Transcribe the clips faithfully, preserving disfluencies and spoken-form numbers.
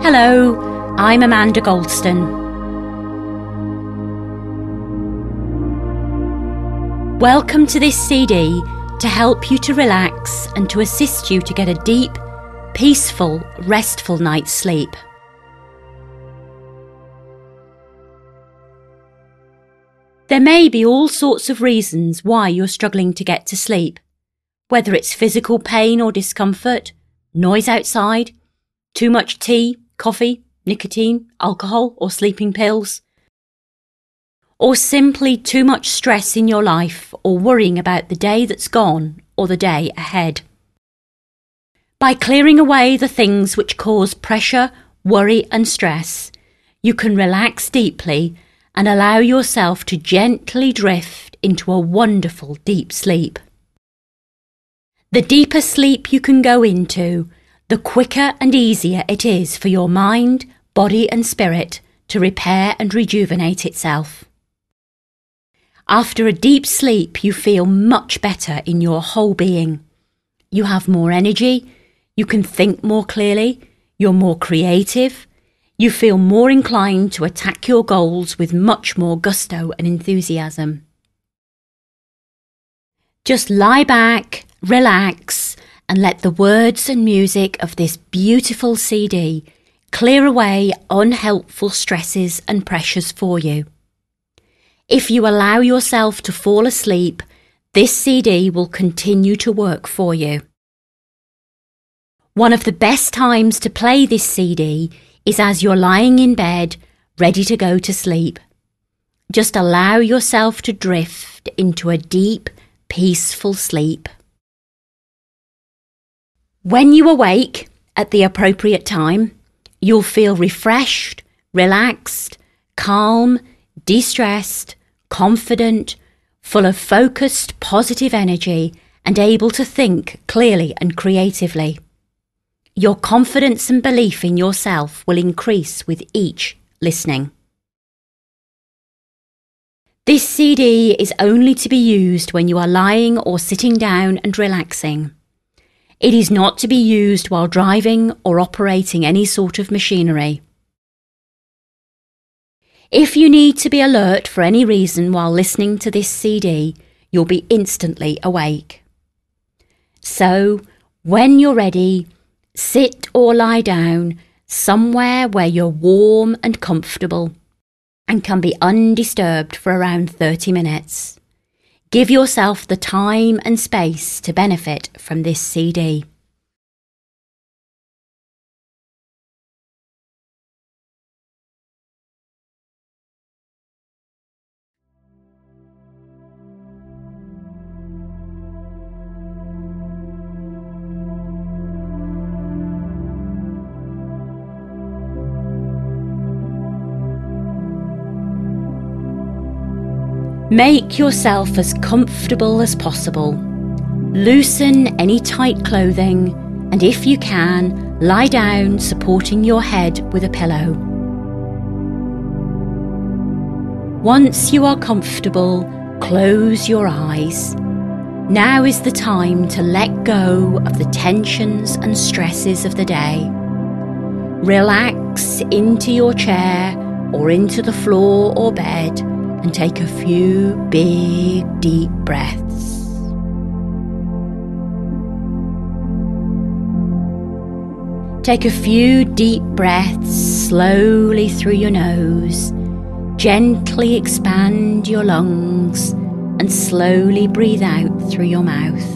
Hello, I'm Amanda Goldston. Welcome to this C D to help you to relax and to assist you to get a deep, peaceful, restful night's sleep. There may be all sorts of reasons why you're struggling to get to sleep, whether it's physical pain or discomfort, noise outside, too much tea, coffee, nicotine, alcohol or sleeping pills, or simply too much stress in your life or worrying about the day that's gone or the day ahead. By clearing away the things which cause pressure, worry and stress, you can relax deeply and allow yourself to gently drift into a wonderful deep sleep. The deeper sleep you can go into, the quicker and easier it is for your mind, body and spirit to repair and rejuvenate itself. After a deep sleep, you feel much better in your whole being. You have more energy, you can think more clearly, you're more creative, you feel more inclined to attack your goals with much more gusto and enthusiasm. Just lie back, relax, and let the words and music of this beautiful C D clear away unhelpful stresses and pressures for you. If you allow yourself to fall asleep, this C D will continue to work for you. One of the best times to play this C D is as you're lying in bed, ready to go to sleep. Just allow yourself to drift into a deep, peaceful sleep. When you awake at the appropriate time, you'll feel refreshed, relaxed, calm, de-stressed, confident, full of focused, positive energy and able to think clearly and creatively. Your confidence and belief in yourself will increase with each listening. This C D is only to be used when you are lying or sitting down and relaxing. It is not to be used while driving or operating any sort of machinery. If you need to be alert for any reason while listening to this C D, you'll be instantly awake. So, when you're ready, sit or lie down somewhere where you're warm and comfortable and can be undisturbed for around thirty minutes. Give yourself the time and space to benefit from this C D. Make yourself as comfortable as possible. Loosen any tight clothing and if you can, lie down supporting your head with a pillow. Once you are comfortable, close your eyes. Now is the time to let go of the tensions and stresses of the day. Relax into your chair or into the floor or bed and take a few big, deep breaths. Take a few deep breaths slowly through your nose. Gently expand your lungs and slowly breathe out through your mouth.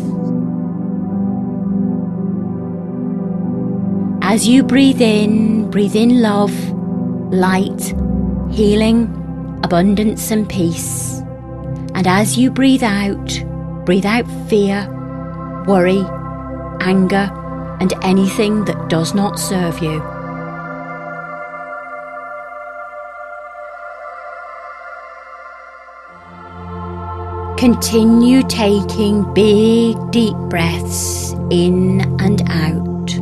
As you breathe in, breathe in love, light, healing, abundance and peace. And as you breathe out, breathe out fear, worry, anger, and anything that does not serve you. Continue taking big, deep breaths in and out.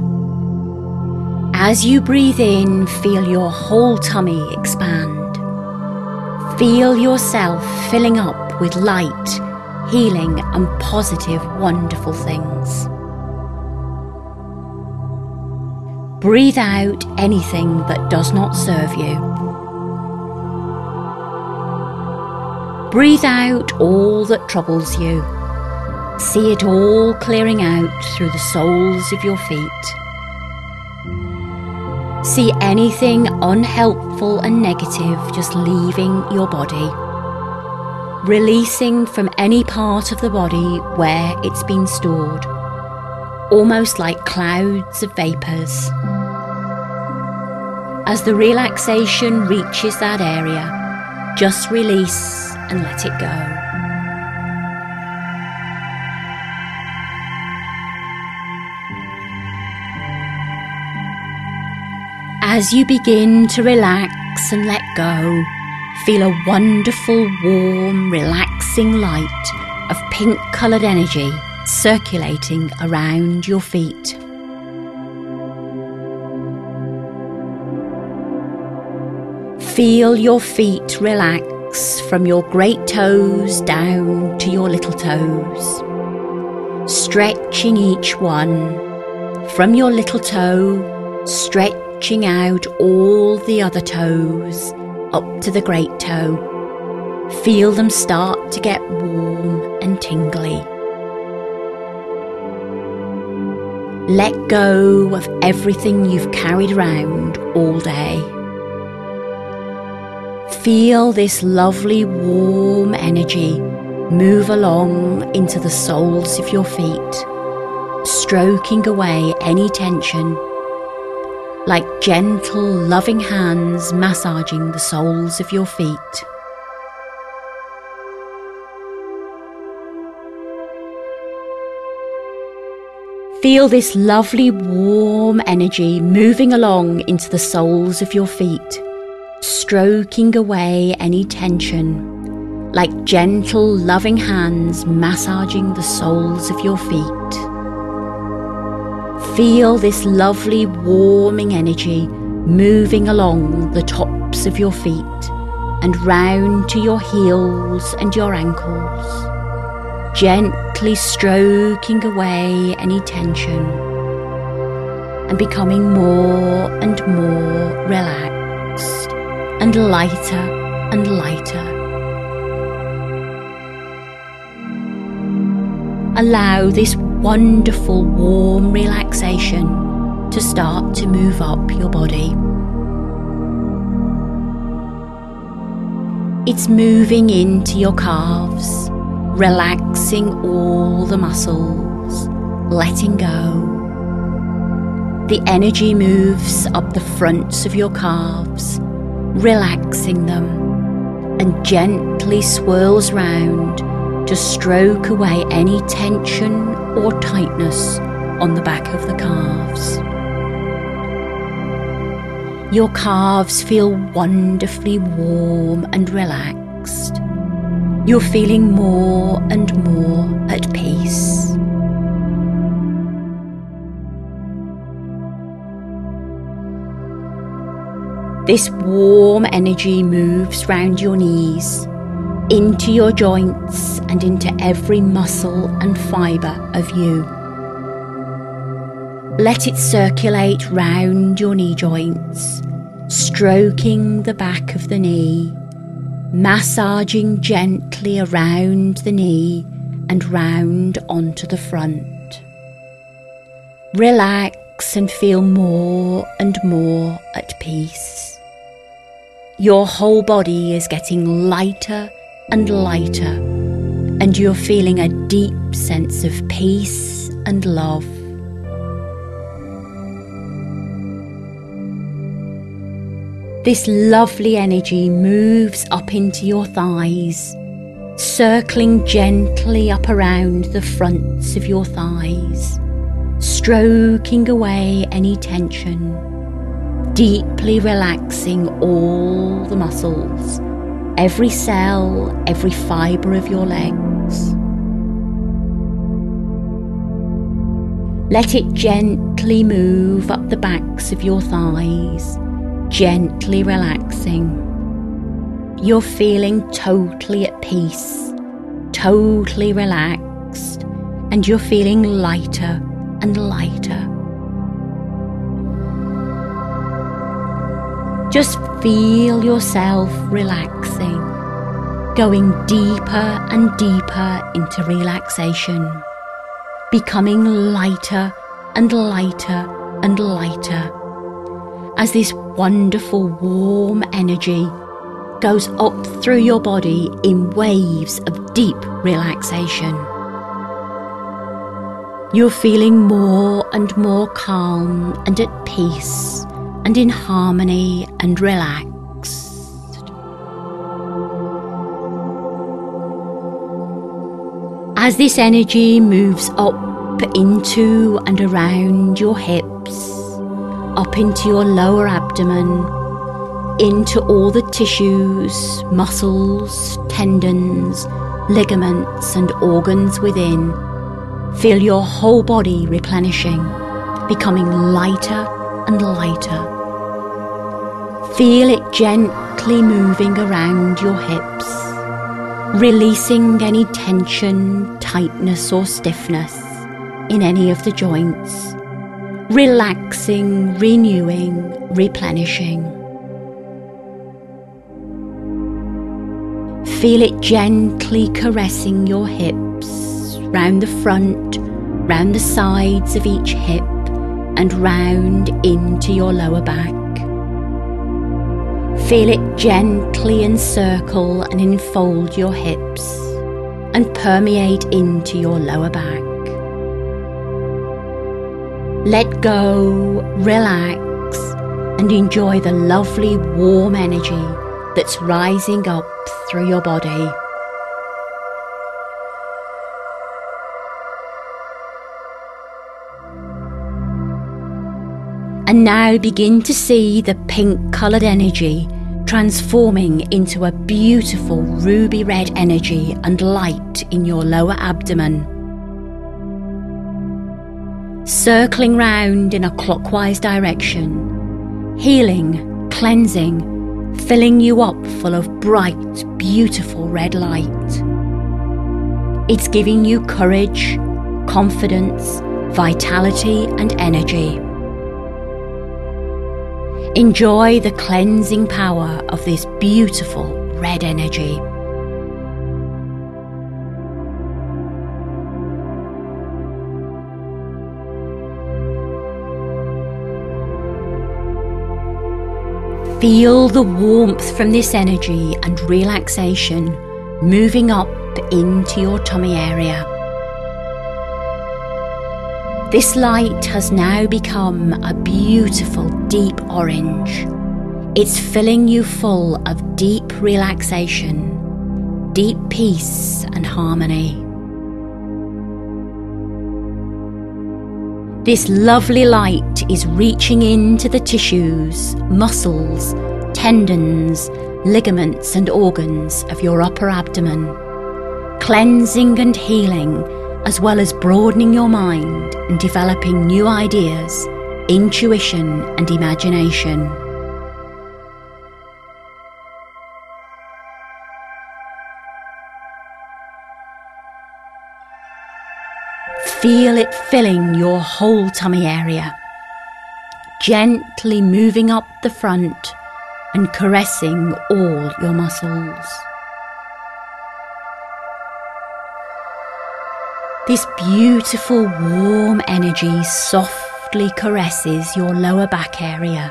As you breathe in, feel your whole tummy expand. Feel yourself filling up with light, healing and positive, wonderful things. Breathe out anything that does not serve you. Breathe out all that troubles you. See it all clearing out through the soles of your feet. See anything unhelpful and negative just leaving your body, releasing from any part of the body where it's been stored, almost like clouds of vapours. As the relaxation reaches that area, just release and let it go. As you begin to relax and let go, feel a wonderful, warm, relaxing light of pink-coloured energy circulating around your feet. Feel your feet relax from your great toes down to your little toes, stretching each one from your little toe, stretching out all the other toes up to the great toe. Feel them start to get warm and tingly. Let go of everything you've carried around all day. Feel this lovely warm energy move along into the soles of your feet, stroking away any tension, like gentle, loving hands massaging the soles of your feet. Feel this lovely, warm energy moving along into the soles of your feet, stroking away any tension, like gentle, loving hands massaging the soles of your feet. Feel this lovely, warming energy moving along the tops of your feet and round to your heels and your ankles, gently stroking away any tension and becoming more and more relaxed and lighter and lighter. Allow this wonderful warm relaxation to start to move up your body. It's moving into your calves, relaxing all the muscles, letting go. The energy moves up the fronts of your calves, relaxing them, and gently swirls round to stroke away any tension or tightness on the back of the calves. Your calves feel wonderfully warm and relaxed. You're feeling more and more at peace. This warm energy moves round your knees, into your joints and into every muscle and fibre of you. Let it circulate round your knee joints, stroking the back of the knee, massaging gently around the knee and round onto the front. Relax and feel more and more at peace. Your whole body is getting lighter and lighter, and you're feeling a deep sense of peace and love. This lovely energy moves up into your thighs, circling gently up around the fronts of your thighs, stroking away any tension, deeply relaxing all the muscles, every cell, every fibre of your legs. Let it gently move up the backs of your thighs, gently relaxing. You're feeling totally at peace, totally relaxed, and you're feeling lighter and lighter. Just feel yourself relaxing, going deeper and deeper into relaxation, becoming lighter and lighter and lighter as this wonderful warm energy goes up through your body in waves of deep relaxation. You're feeling more and more calm and at peace and in harmony and relaxed. As this energy moves up into and around your hips, up into your lower abdomen, into all the tissues, muscles, tendons, ligaments and organs within, feel your whole body replenishing, becoming lighter and lighter. Feel it gently moving around your hips, releasing any tension, tightness or stiffness in any of the joints, relaxing, renewing, replenishing. Feel it gently caressing your hips, round the front, round the sides of each hip, and round into your lower back. Feel it gently encircle and enfold your hips and permeate into your lower back. Let go, relax, and enjoy the lovely warm energy that's rising up through your body. And now begin to see the pink-coloured energy transforming into a beautiful ruby red energy and light in your lower abdomen. Circling round in a clockwise direction, healing, cleansing, filling you up full of bright, beautiful red light. It's giving you courage, confidence, vitality and energy. Enjoy the cleansing power of this beautiful red energy. Feel the warmth from this energy and relaxation moving up into your tummy area. This light has now become a beautiful deep orange. It's filling you full of deep relaxation, deep peace and harmony. This lovely light is reaching into the tissues, muscles, tendons, ligaments and organs of your upper abdomen, cleansing and healing, as well as broadening your mind and developing new ideas, intuition and imagination. Feel it filling your whole tummy area, gently moving up the front and caressing all your muscles. This beautiful warm energy softly caresses your lower back area,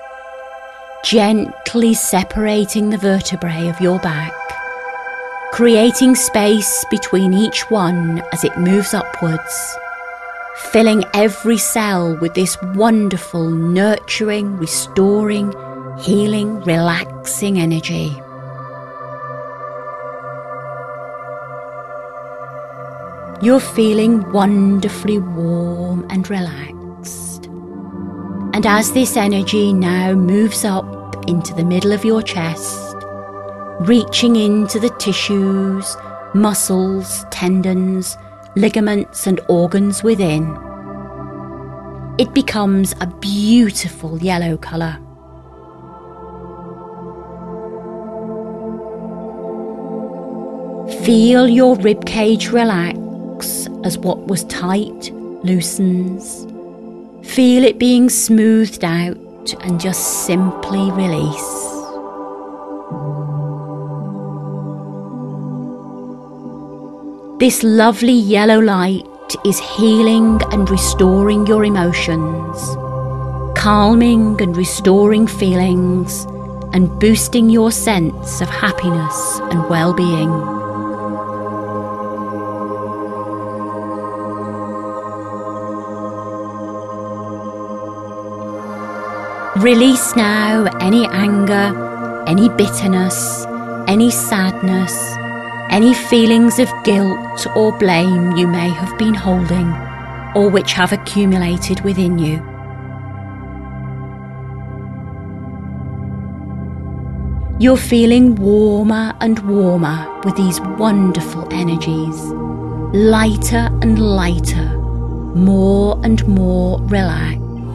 gently separating the vertebrae of your back, creating space between each one as it moves upwards, filling every cell with this wonderful, nurturing, restoring, healing, relaxing energy. You're feeling wonderfully warm and relaxed. And as this energy now moves up into the middle of your chest, reaching into the tissues, muscles, tendons, ligaments and organs within, it becomes a beautiful yellow colour. Feel your ribcage relax as what was tight loosens. Feel it being smoothed out and just simply release. This lovely yellow light is healing and restoring your emotions, calming and restoring feelings, and boosting your sense of happiness and well-being. Release now any anger, any bitterness, any sadness, any feelings of guilt or blame you may have been holding or which have accumulated within you. You're feeling warmer and warmer with these wonderful energies, lighter and lighter, more and more relaxed.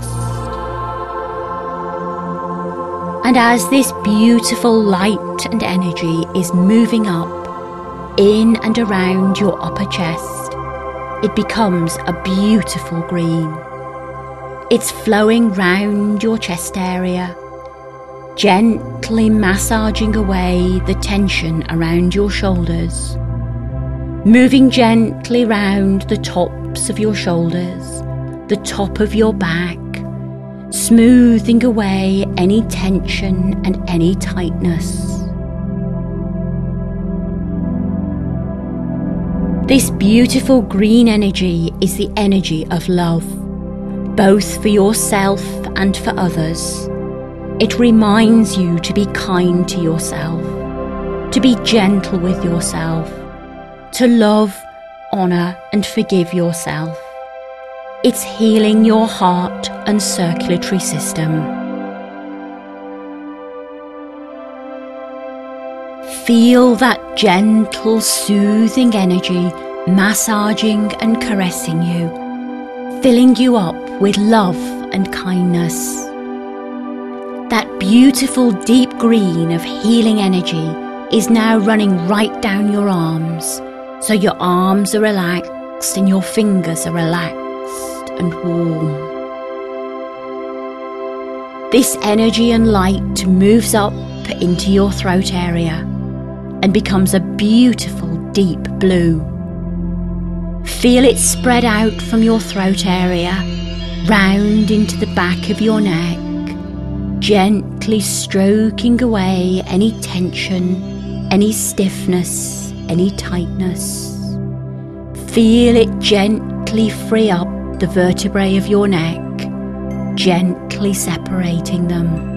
And as this beautiful light and energy is moving up in and around your upper chest, it becomes a beautiful green. It's flowing round your chest area, gently massaging away the tension around your shoulders, moving gently round the tops of your shoulders, the top of your back, smoothing away any tension and any tightness. This beautiful green energy is the energy of love, both for yourself and for others. It reminds you to be kind to yourself, to be gentle with yourself, to love, honour and forgive yourself. It's healing your heart and circulatory system. Feel that gentle, soothing energy massaging and caressing you, filling you up with love and kindness. That beautiful deep green of healing energy is now running right down your arms, so your arms are relaxed and your fingers are relaxed and warm. This energy and light moves up into your throat area and becomes a beautiful deep blue. Feel it spread out from your throat area, round into the back of your neck, gently stroking away any tension, any stiffness, any tightness. Feel it gently free up the vertebrae of your neck, gently separating them.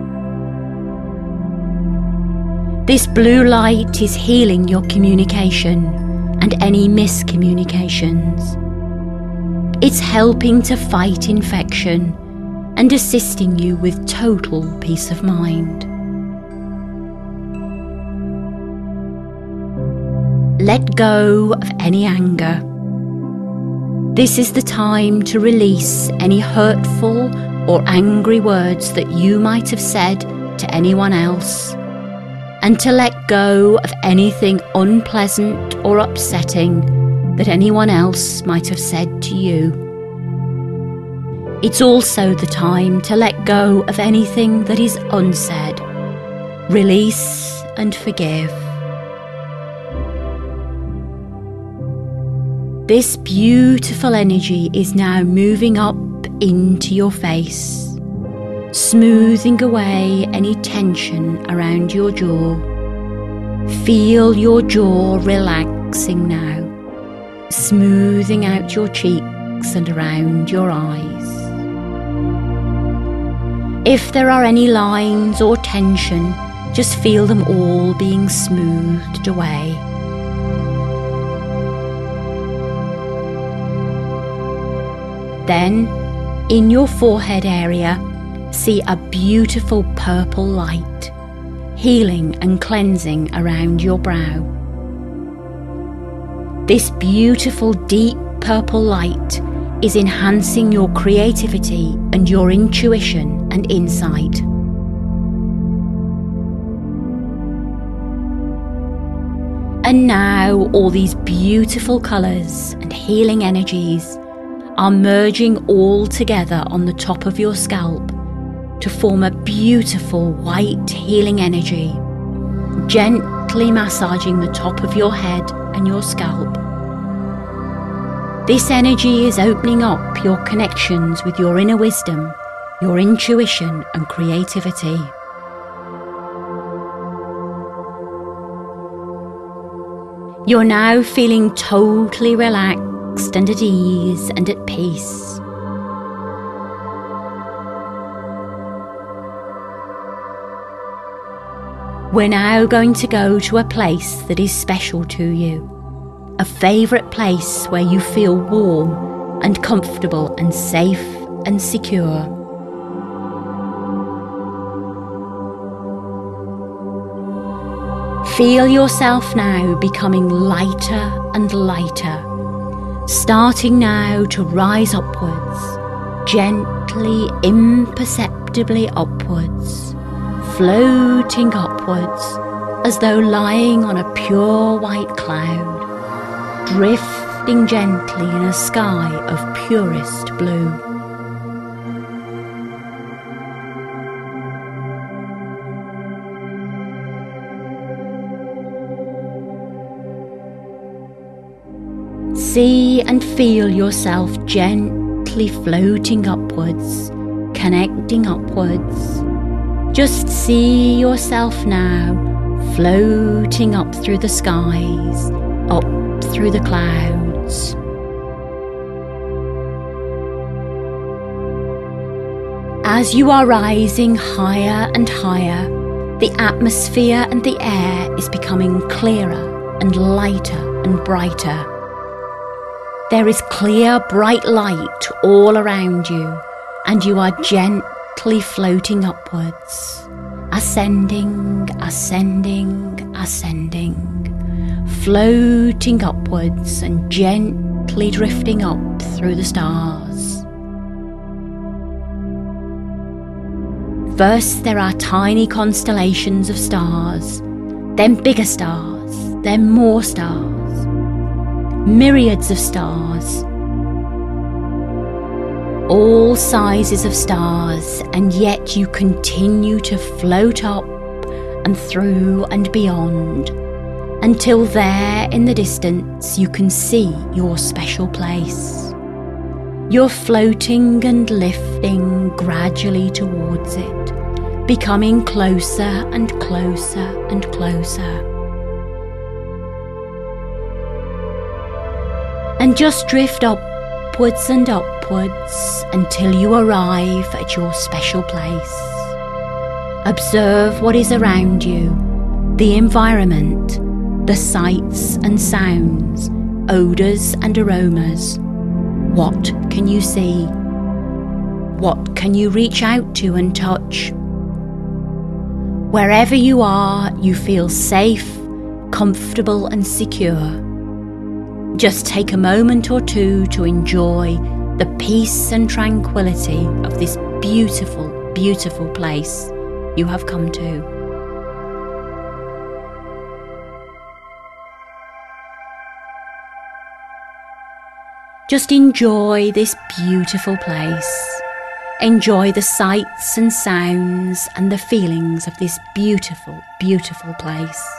This blue light is healing your communication and any miscommunications. It's helping to fight infection and assisting you with total peace of mind. Let go of any anger. This is the time to release any hurtful or angry words that you might have said to anyone else, and to let go of anything unpleasant or upsetting that anyone else might have said to you. It's also the time to let go of anything that is unsaid. Release and forgive. This beautiful energy is now moving up into your face, smoothing away any tension around your jaw. Feel your jaw relaxing now, smoothing out your cheeks and around your eyes. If there are any lines or tension, just feel them all being smoothed away. Then, in your forehead area, see a beautiful purple light, healing and cleansing around your brow. This beautiful deep purple light is enhancing your creativity and your intuition and insight. And now all these beautiful colours and healing energies are merging all together on the top of your scalp, to form a beautiful white healing energy, gently massaging the top of your head and your scalp. This energy is opening up your connections with your inner wisdom, your intuition and creativity. You're now feeling totally relaxed and at ease and at peace. We're now going to go to a place that is special to you, a favourite place where you feel warm and comfortable and safe and secure. Feel yourself now becoming lighter and lighter, starting now to rise upwards, gently, imperceptibly upwards, floating upwards as though lying on a pure white cloud, drifting gently in a sky of purest blue. See and feel yourself gently floating upwards, connecting upwards. Just see yourself now floating up through the skies, up through the clouds. As you are rising higher and higher, the atmosphere and the air is becoming clearer and lighter and brighter. There is clear, bright light all around you, and you are gently floating upwards, ascending, ascending, ascending, floating upwards and gently drifting up through the stars. First, there are tiny constellations of stars, then bigger stars, then more stars. Myriads of stars, all sizes of stars, and yet you continue to float up and through and beyond, until there in the distance you can see your special place. You're floating and lifting gradually towards it, becoming closer and closer and closer. And just drift upwards and upwards until you arrive at your special place. Observe what is around you, the environment, the sights and sounds, odours and aromas. What can you see? What can you reach out to and touch? Wherever you are, you feel safe, comfortable and secure. Just take a moment or two to enjoy the peace and tranquility of this beautiful, beautiful place you have come to. Just enjoy this beautiful place. Enjoy the sights and sounds and the feelings of this beautiful, beautiful place.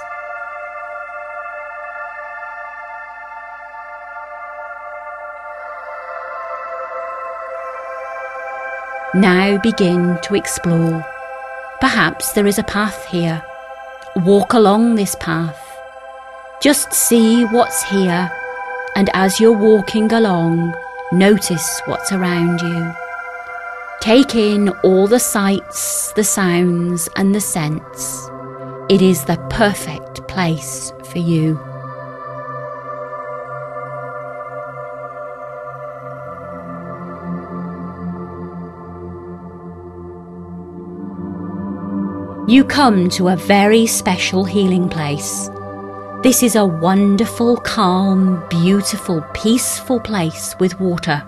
Now begin to explore. Perhaps there is a path here. Walk along this path. Just see what's here, and as you're walking along, notice what's around you. Take in all the sights, the sounds, and the scents. It is the perfect place for you. You come to a very special healing place. This is a wonderful, calm, beautiful, peaceful place with water.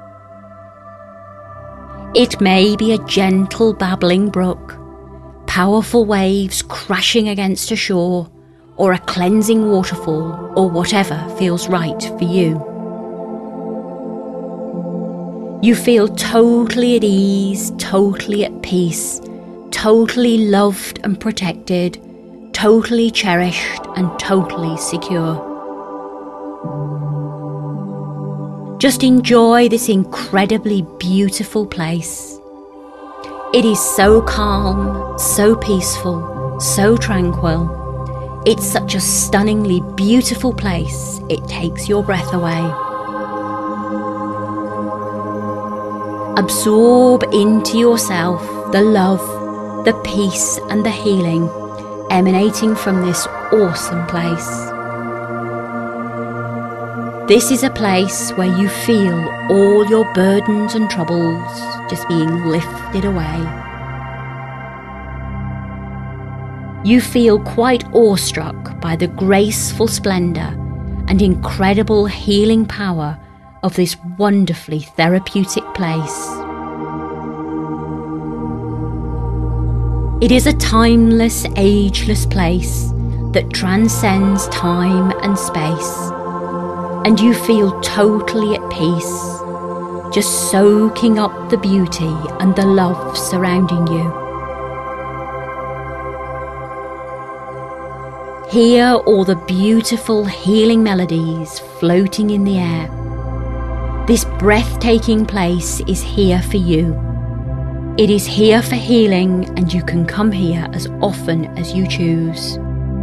It may be a gentle babbling brook, powerful waves crashing against a shore, or a cleansing waterfall, or whatever feels right for you. You feel totally at ease, totally at peace, totally loved and protected, totally cherished and totally secure. Just enjoy this incredibly beautiful place. It is so calm, so peaceful, so tranquil. It's such a stunningly beautiful place, it takes your breath away. Absorb into yourself the love, the peace and the healing emanating from this awesome place. This is a place where you feel all your burdens and troubles just being lifted away. You feel quite awestruck by the graceful splendour and incredible healing power of this wonderfully therapeutic place. It is a timeless, ageless place that transcends time and space, and you feel totally at peace, just soaking up the beauty and the love surrounding you. Hear all the beautiful healing melodies floating in the air. This breathtaking place is here for you. It is here for healing, and you can come here as often as you choose.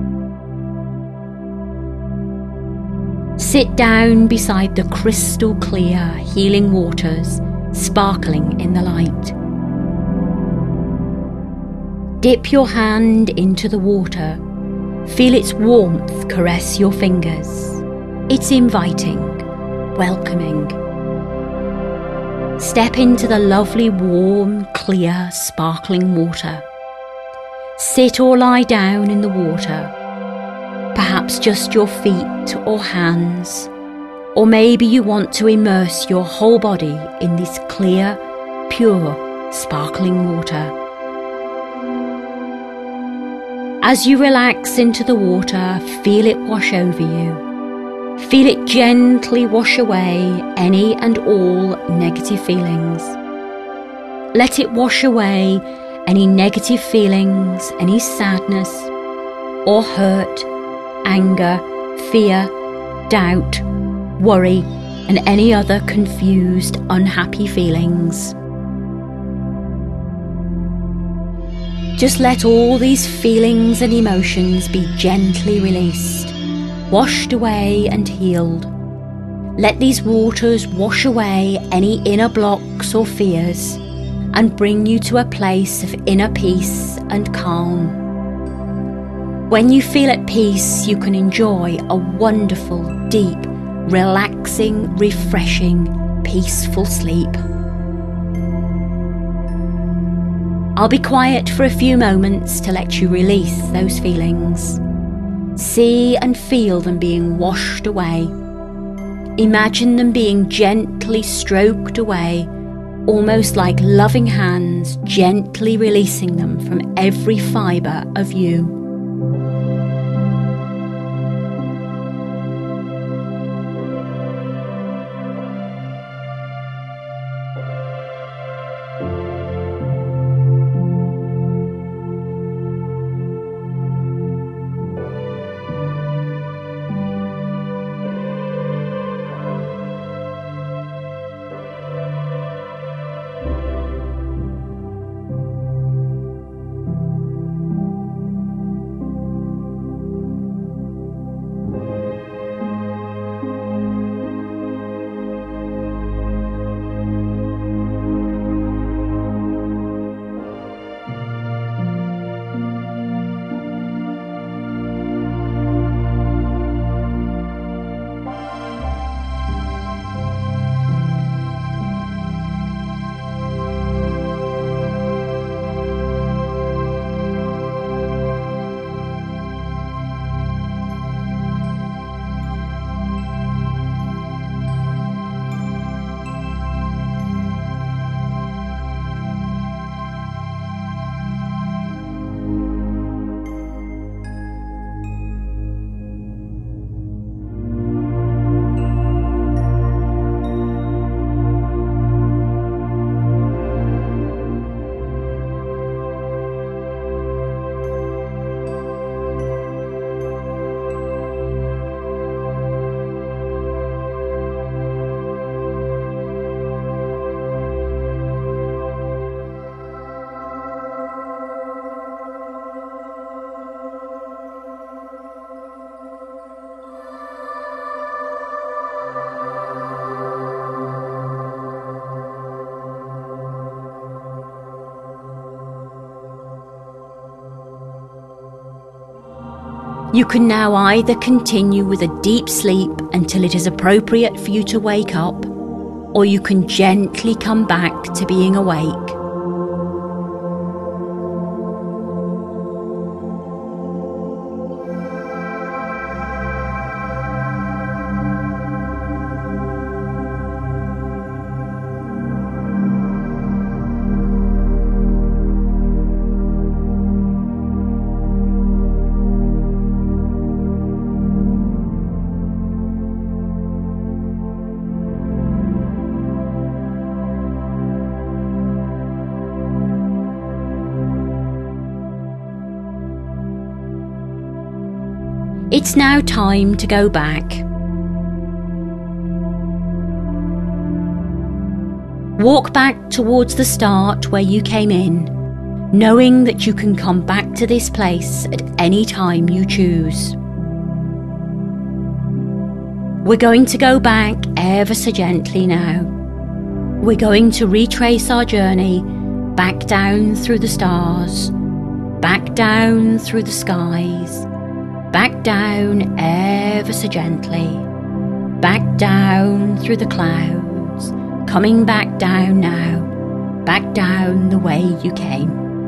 Sit down beside the crystal clear healing waters sparkling in the light. Dip your hand into the water. Feel its warmth caress your fingers. It's inviting, welcoming. Step into the lovely, warm, clear, sparkling water. Sit or lie down in the water, perhaps just your feet or hands, or maybe you want to immerse your whole body in this clear, pure, sparkling water. As you relax into the water, feel it wash over you. Feel it gently wash away any and all negative feelings. Let it wash away any negative feelings, any sadness or hurt, anger, fear, doubt, worry, and any other confused, unhappy feelings. Just let all these feelings and emotions be gently released, washed away and healed. Let these waters wash away any inner blocks or fears and bring you to a place of inner peace and calm. When you feel at peace, you can enjoy a wonderful, deep, relaxing, refreshing, peaceful sleep. I'll be quiet for a few moments to let you release those feelings. See and feel them being washed away. Imagine them being gently stroked away, almost like loving hands gently releasing them from every fibre of you. You can now either continue with a deep sleep until it is appropriate for you to wake up, or you can gently come back to being awake. It's now time to go back. Walk back towards the start where you came in, knowing that you can come back to this place at any time you choose. We're going to go back ever so gently now. We're going to retrace our journey back down through the stars, back down through the skies, back down ever so gently, back down through the clouds, coming back down now, back down the way you came.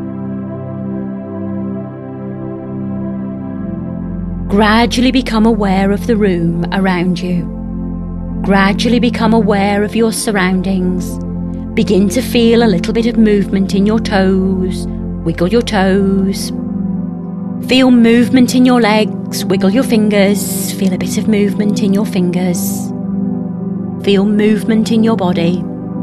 Gradually become aware of the room around you. Gradually become aware of your surroundings. Begin to feel a little bit of movement in your toes. Wiggle your toes. Feel movement in your legs, wiggle your fingers, feel a bit of movement in your fingers. Feel movement in your body.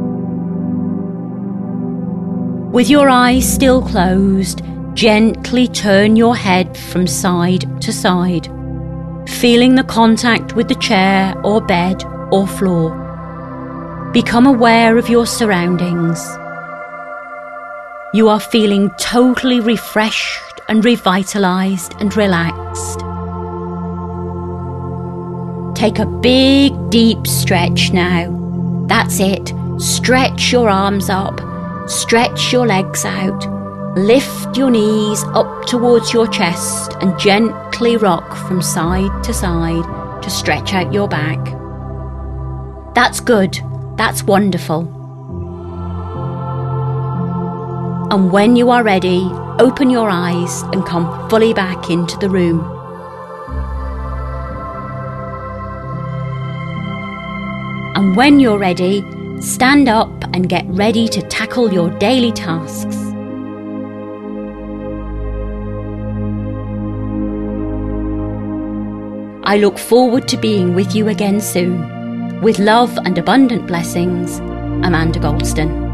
With your eyes still closed, gently turn your head from side to side, feeling the contact with the chair or bed or floor. Become aware of your surroundings. You are feeling totally refreshed and revitalized and relaxed. Take a big deep stretch now. That's it. Stretch your arms up, stretch your legs out, lift your knees up towards your chest and gently rock from side to side to stretch out your back. That's good. That's wonderful. And when you are ready, open your eyes and come fully back into the room. And when you're ready, stand up and get ready to tackle your daily tasks. I look forward to being with you again soon. With love and abundant blessings, Amanda Goldston.